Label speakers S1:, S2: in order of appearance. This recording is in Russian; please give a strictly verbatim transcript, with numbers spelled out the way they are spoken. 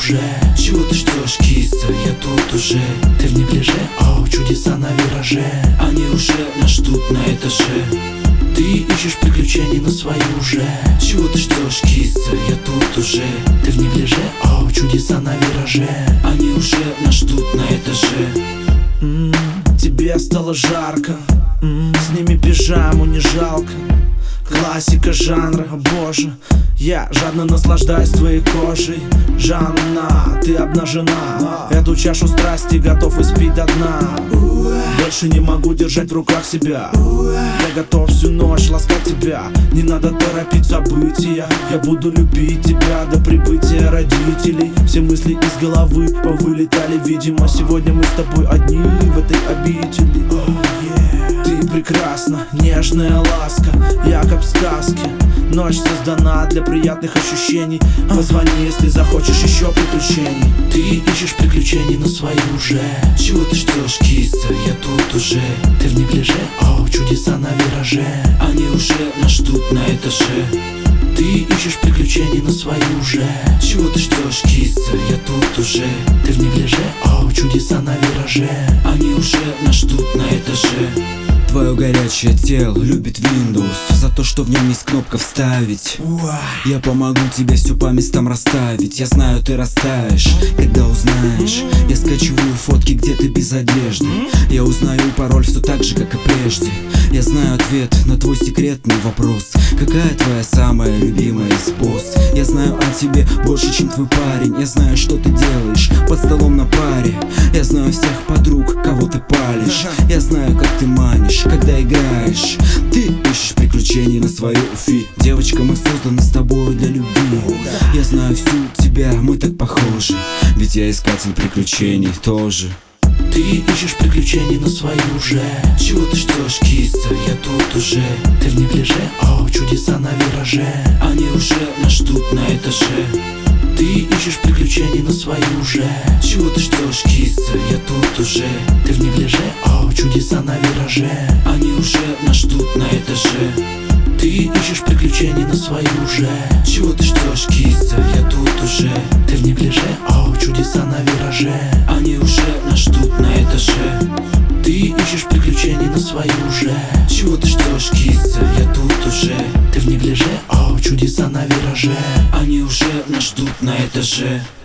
S1: уже. Чего ты ждешь, киса, я тут уже. Ты в неглиже, оу, чудеса на вираже. Они уже нас ждут на этаже. Ты ищешь приключений на свою уже. Чего ты ждешь, киса, я тут уже. Ты в неглиже, оу, чудеса на вираже. Они уже нас ждут на этаже. М-м, тебе стало жарко, м-м, сними пижаму, не жалко. Классика жанра, боже, я жадно наслаждаюсь твоей кожей. Жанна, ты обнажена, эту чашу страсти готов испить до дна. Больше не могу держать в руках себя. Я готов всю ночь ласкать тебя. Не надо торопить события. Я буду любить тебя до прибытия родителей. Все мысли из головы повылетали. Видимо, сегодня мы с тобой одни в этой обители. Ты прекрасна, нежная ласка, я как в сказке. Ночь создана для приятных ощущений. Позвони, если захочешь еще приключений. Ты ищешь приключений на свою уже. Чего ты ждешь, киса, я тут уже. Ты в неглиже, оу, чудеса на вираже. Они уже нас ждут на этаже. Ты ищешь приключений на свою уже. Чего ты ждешь, киса, я тут уже. Ты в неглиже, оу, чудеса на вираже. Они уже нас ждут на этаже.
S2: Твое горячее тело любит Windows за то, что в нем есть кнопка вставить. Я помогу тебе все по местам расставить. Я знаю, ты растаешь, когда узнаешь. Я скачиваю фотки, где ты без одежды. Я узнаю пароль все так же, как и прежде. Я знаю ответ на твой секретный вопрос: какая твоя самая любимая из поз? Я знаю о тебе больше, чем твой парень. Я знаю, что ты делаешь под столом на паре. Я знаю всех подруг, кого ты палишь. Я знаю, как ты манишь, когда играешь. Ты ищешь приключений на свою фи. Девочка, мы созданы с тобой для любви. Я знаю всю тебя, мы так похожи. Ведь я искатель приключений тоже.
S1: Ты ищешь приключений на свою уже. Чего ты ждешь, киса, я тут уже. Ты в неглиже, оу, чудеса на вираже. Они уже нас ждут на этаже. Ты ищешь приключений на свою уже. Чего ты ждешь, киса, я тут уже. Ты в неглиже, оу, чудеса на вираже. Они уже нас ждут на этаже. Ты ищешь приключений на свою уже. Чего ты ждешь, киса, я тут уже. Ты в неглиже, оу, чудеса на вираже. Они уже нас ждут на этаже. Ты ищешь приключений на свою уже. Чего ты ждешь, киса, я тут уже. Ты в неглиже, оу, чудеса на вираже. Они уже нас ждут на этаже.